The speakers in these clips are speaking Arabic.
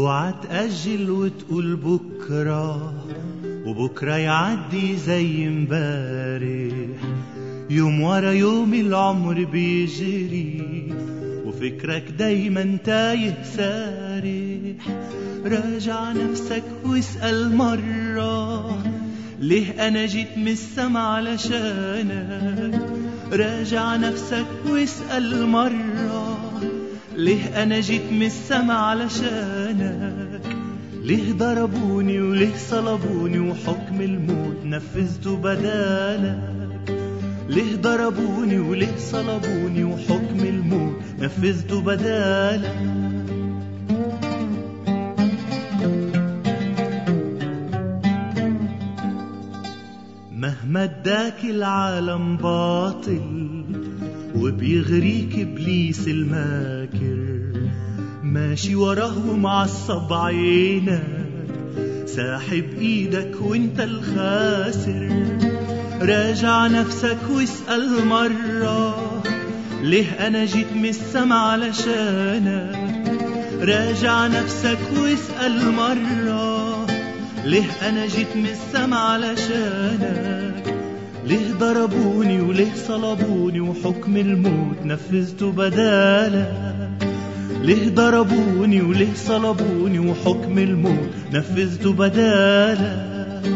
اوعى تأجل وتقول بكرة وبكرة يعدي زي امبارح. يوم ورا يوم العمر بيجري وفكرك دايما تايه سارح. راجع نفسك واسأل مرة ليه أنا جيت من السما علشانك. راجع نفسك واسأل مرة ليه أنا جيت من السما علشانك. ليه ضربوني وليه صلبوني وحكم الموت نفذته بدالك. ليه ضربوني وليه صلبوني وحكم الموت نفذته بدالك. مهما اداك العالم باطل وبيغريك ابليس الماكر، ماشي وراه ومعصب عينك ساحب ايدك وانت الخاسر. راجع نفسك واسأل مرة ليه انا جيت من السما علشانك. راجع نفسك واسأل مرة ليه انا جيت من السما علشانك. ليه ضربوني وليه صلبوني وحكم الموت نفذته بدالك. ليه ضربوني وليه صلبوني وحكم الموت نفذته بدالك.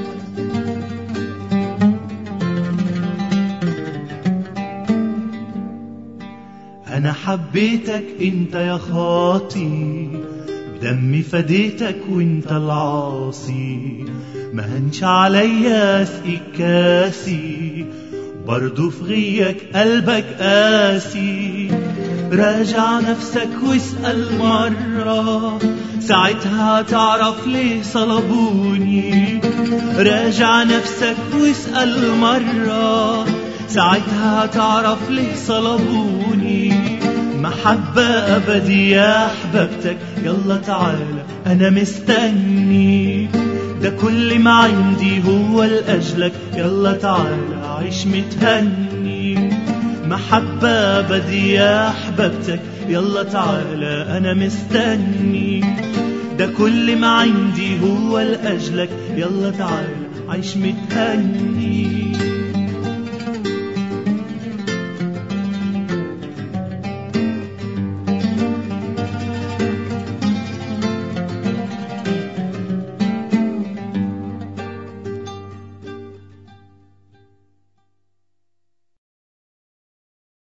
أنا حبيتك أنت يا خاطي بدمي فديتك وانت العاصي. ما هنش عليا اسقيك كاسي برضو في غيك قلبك قاسي. راجع نفسك واسأل مرة ساعتها تعرف ليه صلبوني. راجع نفسك واسأل مرة ساعتها تعرف ليه صلبوني. محبة أبدية أحببتك يلا تعالى أنا مستني. ده كل ما عندي هو لأجلك يلا تعالى عيش متهني. محبة أبدية أحببتك يلا تعالى أنا مستني. ده كل ما عندي هو لأجلك يلا تعالى عيش متهني.